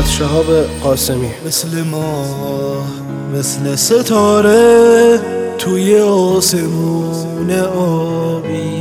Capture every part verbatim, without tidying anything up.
شهاب قاسمی. مثل ماه مثل ستاره توی آسمون آبی،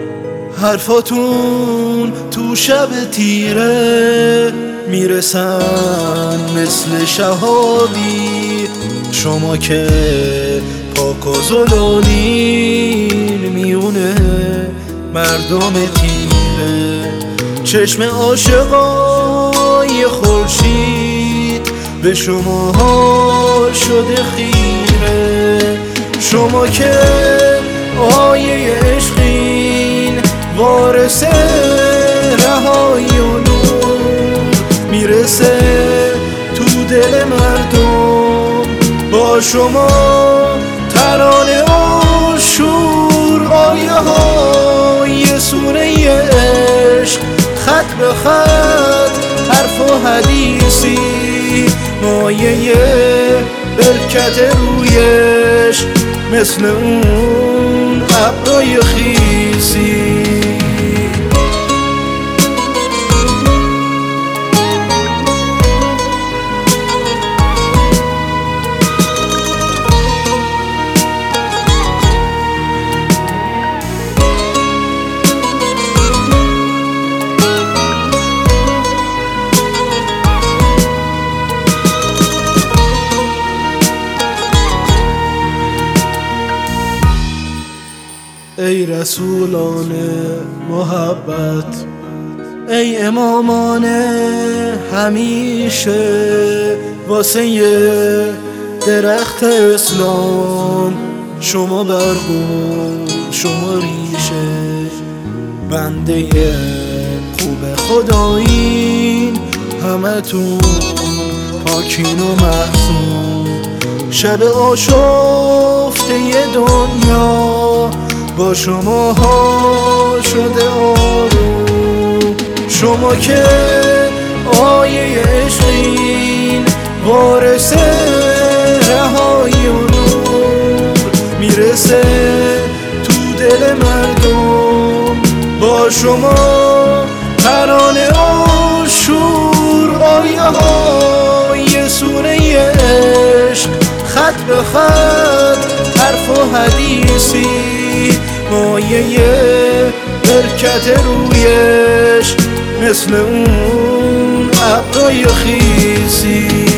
حرفاتون تو شب تیره میرسن مثل شهابی. شما که پاک و زلالین میونه مردم تیره، چشم عاشقای خورشید به شما شده خیره. شما که آیه عشقین، وارث رهایی و نور میرسه تو دل مردم. با شما ترانه و شور، آیه های سوره عشق، خط به خط حرف و حدیثی، مایه برکت رویش مثل اون ابرای خیسی. ای رسولان محبت، ای امامان همیشه، واسه درخت اسلام شما برگون شما ریشه. بنده خوب خدایین همتون پاکین و محسون، شب آشفته دنیا با شما ها شده آروم. شما که آیه عشقین، وارث رهایی و نور میرسه تو دل مردم. با شما ترانه و شور، آیه های سوره عشق، خط به خط حرف و حدیثی، مایه برکت رویش مثل اون ابرای خیسی.